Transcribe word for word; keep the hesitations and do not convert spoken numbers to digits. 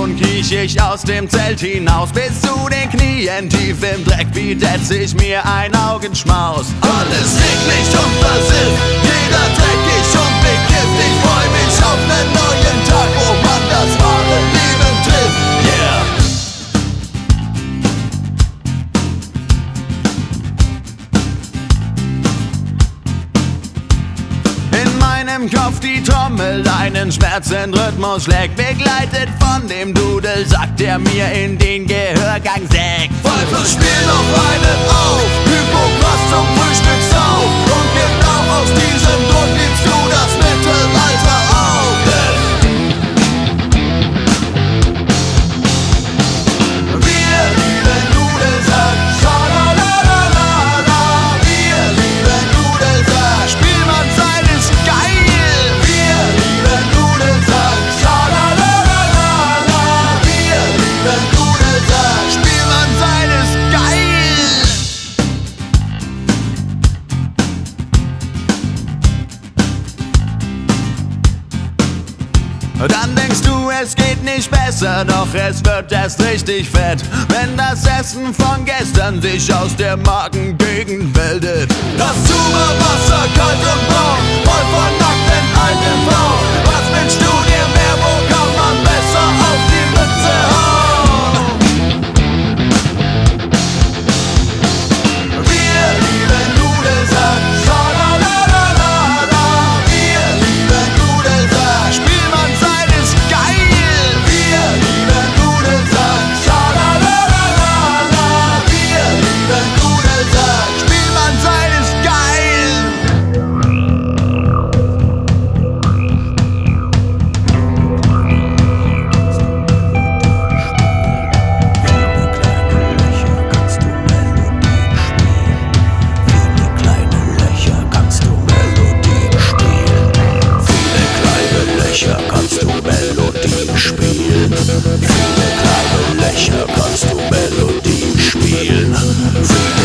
Schon kriech ich aus dem Zelt hinaus, bis zu den Knien tief im Dreck, bietet sich mir ein Augenschmaus. Alles eklig und versifft, jeder dreckig und bekifft. Ich freu mich auf nen neuen Tag, wo man das wahre Leben trifft. Yeah. In meinem Kopf die Trommel, einen Schmerzenrhythmus schlägt, begleitet von dem Dudelsack, der mir in den Gehörgang sägt. Pfeife, spiel noch einen auf, Hypokrast zum Frühstücksauf. Und genau aus diesem Grund liebst du das Mittelalter auch. Wir lieben Dudelsack, scha-la-la-la-la-la. Wir lieben Dudelsack, Spielmannszeit ist geil. Wir lieben Dudelsack, scha-la-la-la-la-la. Wir lieben Dudelsack, Spielmannszeit ist geil. Dann denkst du, es geht nicht besser, doch es wird erst richtig fett, wenn das Essen von gestern sich aus der Magengegend bildet. Das Zuberwasser kalt und braun, voll von nackten alten Frauen. Was wünschst du dir mehr, wo kann man besser auf die Mütze hauen? Wir lieben Dudelsack, scha-la-la-la-la-la. Wir lieben Dudelsack, Spielmannszeit ist geil. Wir lieben Dudelsack, scha-la-la-la-la-la. Wir lieben Dudelsack, Spielmannszeit ist geil. Viele kleine Löcher kannst du Melodien spielen. Viele kleine Löcher kannst du Melodien spielen. Viele kleine Löcher kannst du Melodien spielen. Viele